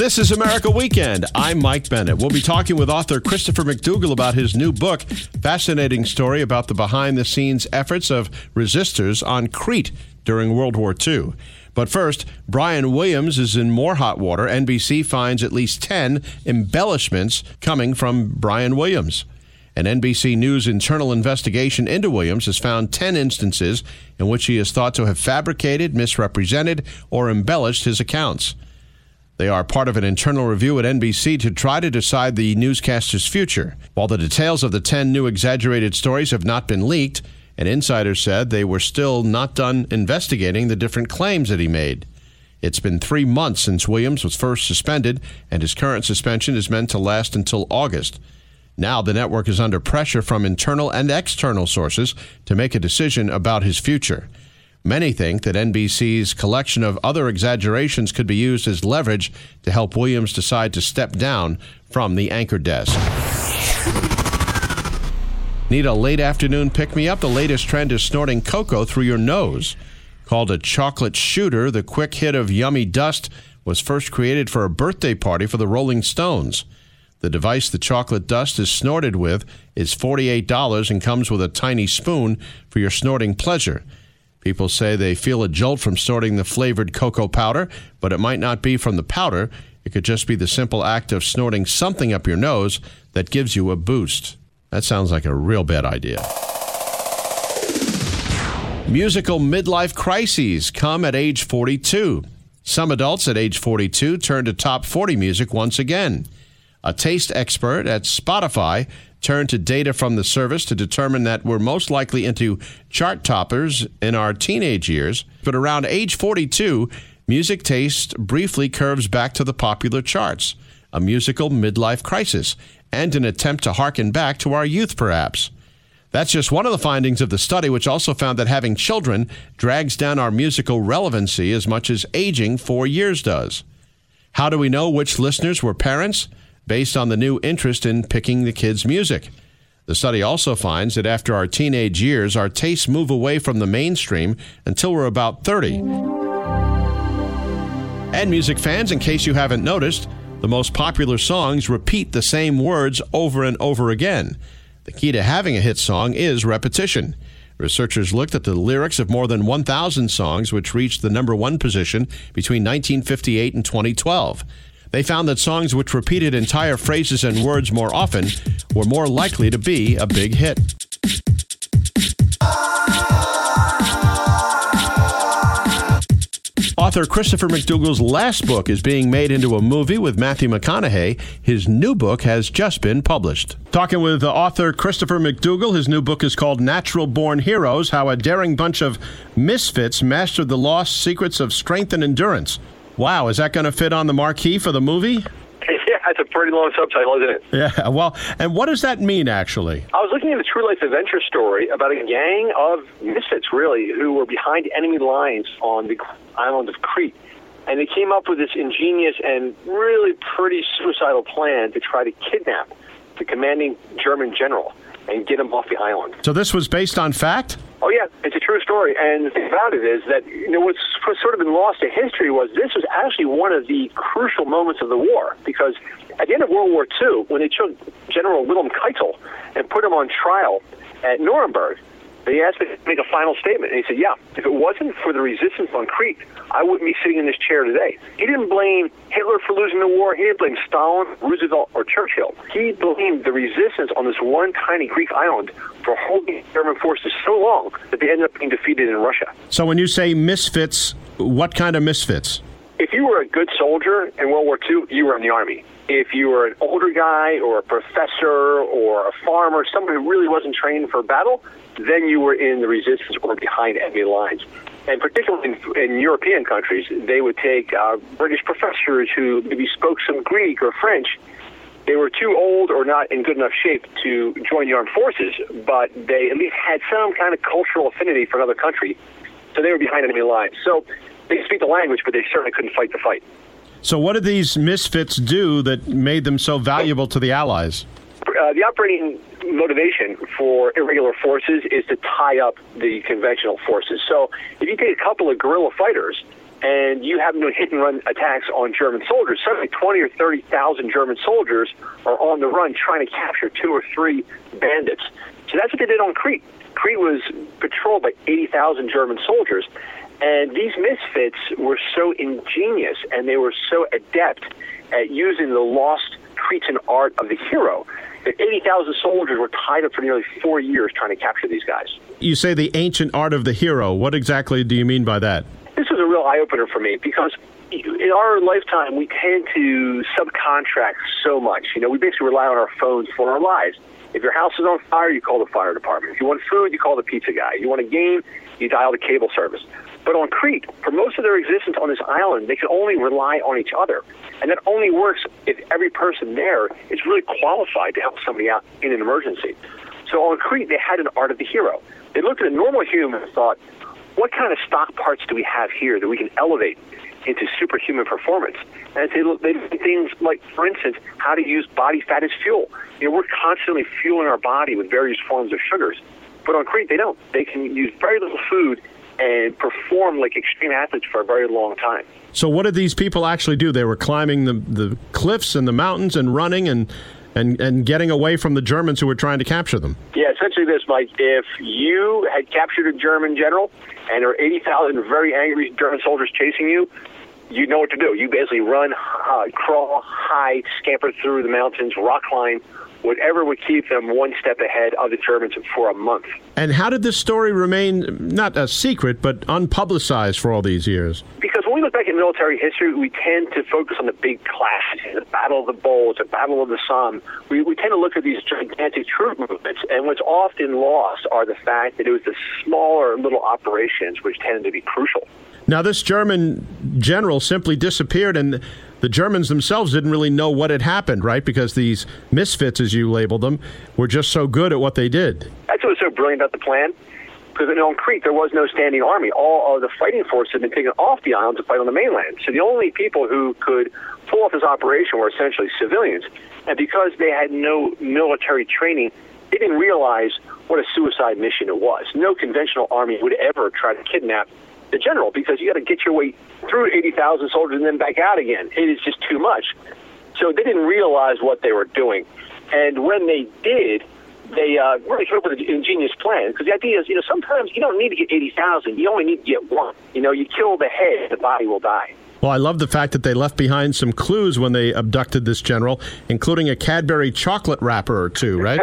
This is America Weekend. I'm Mike Bennett. We'll be talking with author Christopher McDougall about his new book, fascinating story about the behind-the-scenes efforts of resistors on Crete during World War II. But first, Brian Williams is in more hot water. NBC finds at least 10 embellishments coming from Brian Williams. An NBC News internal investigation into Williams has found 10 instances in which he is thought to have fabricated, misrepresented, or embellished his accounts. They are part of an internal review at NBC to try to decide the newscaster's future. While the details of the 10 new exaggerated stories have not been leaked, an insider said they were still not done investigating the different claims that he made. It's been 3 months since Williams was first suspended, and his current suspension is meant to last until August. Now the network is under pressure from internal and external sources to make a decision about his future. Many think that NBC's collection of other exaggerations could be used as leverage to help Williams decide to step down from the anchor desk. Need a late afternoon pick-me-up? The latest trend is snorting cocoa through your nose. Called a chocolate shooter, the quick hit of yummy dust was first created for a birthday party for the Rolling Stones. The device the chocolate dust is snorted with is $48 and comes with a tiny spoon for your snorting pleasure. People say they feel a jolt from snorting the flavored cocoa powder, but it might not be from the powder. It could just be the simple act of snorting something up your nose that gives you a boost. That sounds like a real bad idea. Musical midlife crises come at age 42. Some adults at age 42 turn to top 40 music once again. A taste expert at Spotify turned to data from the service to determine that we're most likely into chart toppers in our teenage years. But around age 42, music taste briefly curves back to the popular charts, a musical midlife crisis, and an attempt to harken back to our youth, perhaps. That's just one of the findings of the study, which also found that having children drags down our musical relevancy as much as aging 4 years does. How do we know which listeners were parents? Based on the new interest in picking the kids' music. The study also finds that after our teenage years, our tastes move away from the mainstream until we're about 30. And music fans, in case you haven't noticed, the most popular songs repeat the same words over and over again. The key to having a hit song is repetition. Researchers looked at the lyrics of more than 1,000 songs which reached the number one position between 1958 and 2012. They found that songs which repeated entire phrases and words more often were more likely to be a big hit. Author Christopher McDougall's last book is being made into a movie with Matthew McConaughey. His new book has just been published. Talking with author Christopher McDougall, his new book is called Natural Born Heroes, How a Daring Bunch of Misfits Mastered the Lost Secrets of Strength and Endurance. Wow, is that going to fit on the marquee for the movie? Yeah, it's a pretty long subtitle, isn't it? Yeah, well, and what does that mean, actually? I was looking at a true-life adventure story about a gang of misfits, really, who were behind enemy lines on the island of Crete. And they came up with this ingenious and really pretty suicidal plan to try to kidnap the commanding German general and get him off the island. So this was based on fact? Oh, yeah, it's a true story. And the thing about it is that, what's sort of been lost to history was this was actually one of the crucial moments of the war, because at the end of World War II, when they took General Wilhelm Keitel and put him on trial at Nuremberg, they asked him to make a final statement, and he said, yeah, if it wasn't for the resistance on Crete, I wouldn't be sitting in this chair today. He didn't blame Hitler for losing the war. He didn't blame Stalin, Roosevelt, or Churchill. He blamed the resistance on this one tiny Greek island for holding German forces so long that they ended up being defeated in Russia. So when you say misfits, what kind of misfits? If you were a good soldier in World War II, you were in the Army. If you were an older guy or a professor or a farmer, someone who really wasn't trained for battle, then you were in the resistance or behind enemy lines. And particularly in European countries, they would take British professors who maybe spoke some Greek or French. They were too old or not in good enough shape to join the armed forces, but they at least had some kind of cultural affinity for another country, so they were behind enemy lines. So they speak the language, but they certainly couldn't fight the fight. So what did these misfits do that made them so valuable to the Allies? The operating motivation for irregular forces is to tie up the conventional forces. So if you take a couple of guerrilla fighters and you have no hit-and-run attacks on German soldiers, suddenly 20 or 30,000 German soldiers are on the run trying to capture 2 or 3 bandits. So that's what they did on Crete. Crete was patrolled by 80,000 German soldiers, and these misfits were so ingenious and they were so adept at using the lost Cretan art of the hero that 80,000 soldiers were tied up for nearly 4 years trying to capture these guys. You say the ancient art of the hero. What exactly do you mean by that? This was a real eye-opener for me because in our lifetime, we tend to subcontract so much. You know, we basically rely on our phones for our lives. If your house is on fire, you call the fire department. If you want food, you call the pizza guy. You want a game, you dial the cable service. But on Crete, for most of their existence on this island, they could only rely on each other. And that only works if every person there is really qualified to help somebody out in an emergency. So on Crete, they had an art of the hero. They looked at a normal human and thought, what kind of stock parts do we have here that we can elevate into superhuman performance? And they did things like, for instance, how to use body fat as fuel. You know, we're constantly fueling our body with various forms of sugars. But on Crete, they don't. They can use very little food and perform like extreme athletes for a very long time. So what did these people actually do? They were climbing the cliffs and the mountains and running and getting away from the Germans who were trying to capture them. Yeah, essentially this, Mike. If you had captured a German general and there were 80,000 very angry German soldiers chasing you, you know what to do. You basically run, crawl, hide, scamper through the mountains, rock climb, whatever would keep them one step ahead of the Germans for a month. And how did this story remain not a secret, but unpublicized for all these years? Because when we look back at military history, we tend to focus on the big clashes, the Battle of the Bulge, the Battle of the Somme. We tend to look at these gigantic troop movements, and what's often lost are the fact that it was the smaller little operations which tended to be crucial. Now, this German general simply disappeared, and the Germans themselves didn't really know what had happened, right? Because these misfits, as you labeled them, were just so good at what they did. That's what was so brilliant about the plan. Because on Crete, there was no standing army. All of the fighting force had been taken off the island to fight on the mainland. So the only people who could pull off this operation were essentially civilians. And because they had no military training, they didn't realize what a suicide mission it was. No conventional army would ever try to kidnap the general, because you got to get your way through 80,000 soldiers and then back out again. It is just too much. So they didn't realize what they were doing. And when they did, they really came up with an ingenious plan. Because the idea is, you know, sometimes you don't need to get 80,000. You only need to get one. You know, you kill the head, the body will die. Well, I love the fact that they left behind some clues when they abducted this general, including a Cadbury chocolate wrapper or two, right?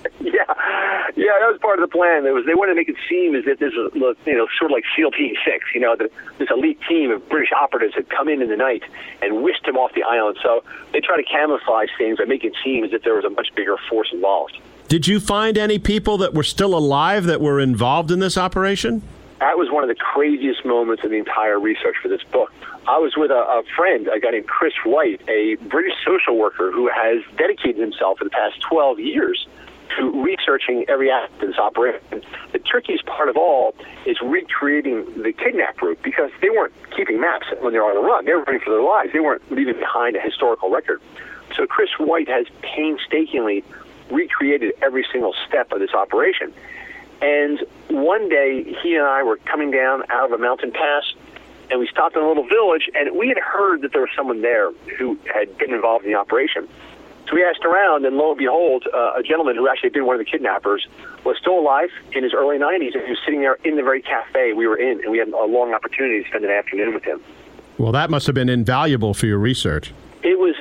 Yeah, that was part of the plan. They wanted to make it seem as if this was, you know, sort of like SEAL Team 6. You know, this elite team of British operatives had come in the night and whisked him off the island. So they tried to camouflage things by making it seem as if there was a much bigger force involved. Did you find any people that were still alive that were involved in this operation? That was one of the craziest moments in the entire research for this book. I was with a friend, a guy named Chris White, a British social worker who has dedicated himself for the past 12 years to researching every aspect of this operation. The trickiest part of all is recreating the kidnap route, because they weren't keeping maps when they were on the run. They were running for their lives. They weren't leaving behind a historical record. So Chris White has painstakingly recreated every single step of this operation. And one day, he and I were coming down out of a mountain pass, and we stopped in a little village, and we had heard that there was someone there who had been involved in the operation. So we asked around, and lo and behold, a gentleman who actually had been one of the kidnappers was still alive in his early 90s, and he was sitting there in the very cafe we were in, and we had a long opportunity to spend an afternoon with him. Well, that must have been invaluable for your research. It was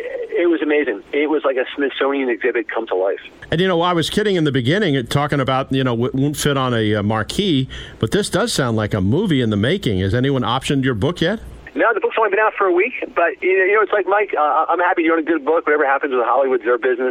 amazing. It was like a Smithsonian exhibit come to life. And, you know, I was kidding in the beginning, talking about, you know, it won't fit on a marquee, but this does sound like a movie in the making. Has anyone optioned your book yet? No, the book's only been out for a week, but, you know, it's like, Mike, I'm happy you're on a good book. Whatever happens with Hollywood's their business.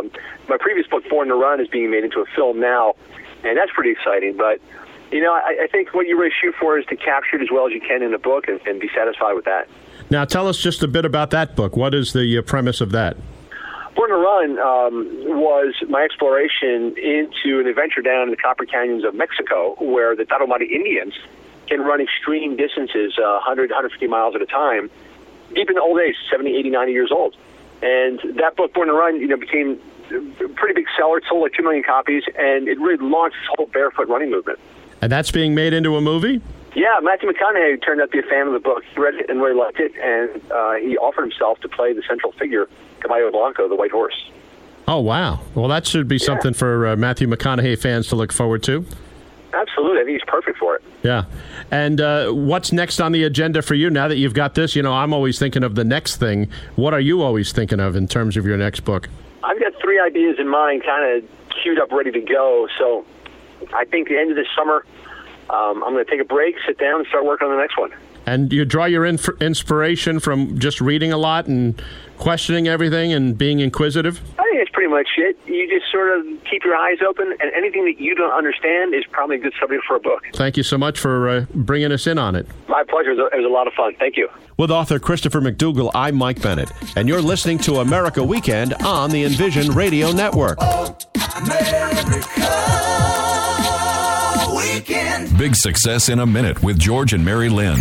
My previous book, Born to Run, is being made into a film now, and that's pretty exciting. But, you know, I think what you really shoot for is to capture it as well as you can in the book and be satisfied with that. Now, tell us just a bit about that book. What is the premise of that? Born to Run was my exploration into an adventure down in the Copper Canyons of Mexico, where the Tarahumara Indians can run extreme distances, 100, 150 miles at a time, deep in the old age, 70, 80, 90 years old. And that book, Born to Run, you know, became a pretty big seller. It sold like 2 million copies, and it really launched this whole barefoot running movement. And that's being made into a movie? Yeah, Matthew McConaughey turned out to be a fan of the book. He read it and really liked it, and he offered himself to play the central figure, Caballo Blanco, the white horse. Oh, wow. Well, that should be something for Matthew McConaughey fans to look forward to. Absolutely. I think he's perfect for it. Yeah. And what's next on the agenda for you now that you've got this? You know, I'm always thinking of the next thing. What are you always thinking of in terms of your next book? I've got 3 ideas in mind, kind of queued up, ready to go. So I think the end of this summer, I'm going to take a break, sit down, and start working on the next one. And you draw your inspiration from just reading a lot and questioning everything and being inquisitive? I think that's pretty much it. You just sort of keep your eyes open, and anything that you don't understand is probably a good subject for a book. Thank you so much for bringing us in on it. My pleasure. It was a lot of fun. Thank you. With author Christopher McDougall, I'm Mike Bennett, and you're listening to America Weekend on the Envision Radio Network. America Weekend. Big Success in a Minute with George and Mary Lynn.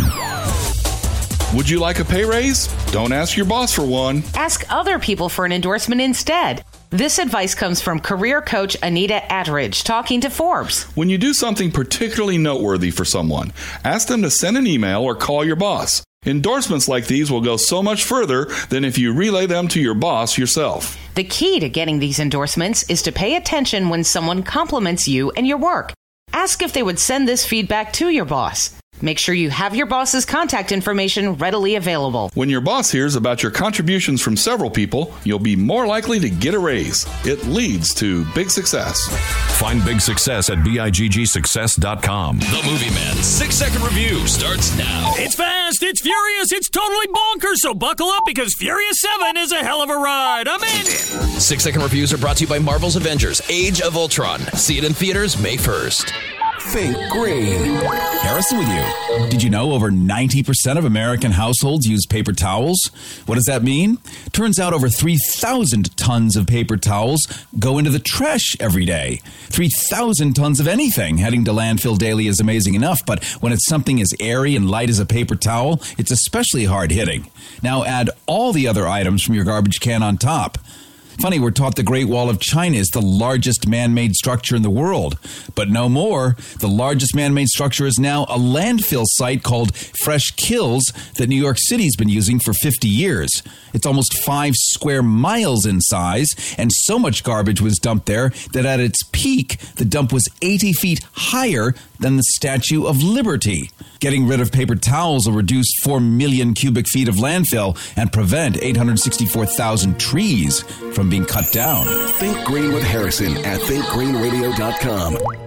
Would you like a pay raise? Don't ask your boss for one. Ask other people for an endorsement instead. This advice comes from career coach Anita Attridge talking to Forbes. When you do something particularly noteworthy for someone, ask them to send an email or call your boss. Endorsements like these will go so much further than if you relay them to your boss yourself. The key to getting these endorsements is to pay attention when someone compliments you and your work. Ask if they would send this feedback to your boss. Make sure you have your boss's contact information readily available. When your boss hears about your contributions from several people, you'll be more likely to get a raise. It leads to big success. Find big success at BIGGsuccess.com. The Movie Man 6-second review starts now. It's fast, it's furious, it's totally bonkers, so buckle up because Furious 7 is a hell of a ride. I'm in. 6-second reviews are brought to you by Marvel's Avengers: Age of Ultron. See it in theaters May 1st. Think green. Harrison with you. Did you know over 90% of American households use paper towels? What does that mean? Turns out over 3,000 tons of paper towels go into the trash every day. 3,000 tons of anything heading to landfill daily is amazing enough, but when it's something as airy and light as a paper towel, it's especially hard hitting. Now add all the other items from your garbage can on top. Funny, we're taught the Great Wall of China is the largest man-made structure in the world. But no more. The largest man-made structure is now a landfill site called Fresh Kills that New York City's been using for 50 years. It's almost 5 square miles in size, and so much garbage was dumped there that at its peak, the dump was 80 feet higher than the Statue of Liberty. Getting rid of paper towels will reduce 4 million cubic feet of landfill and prevent 864,000 trees from being cut down. Think Green with Harrison at thinkgreenradio.com.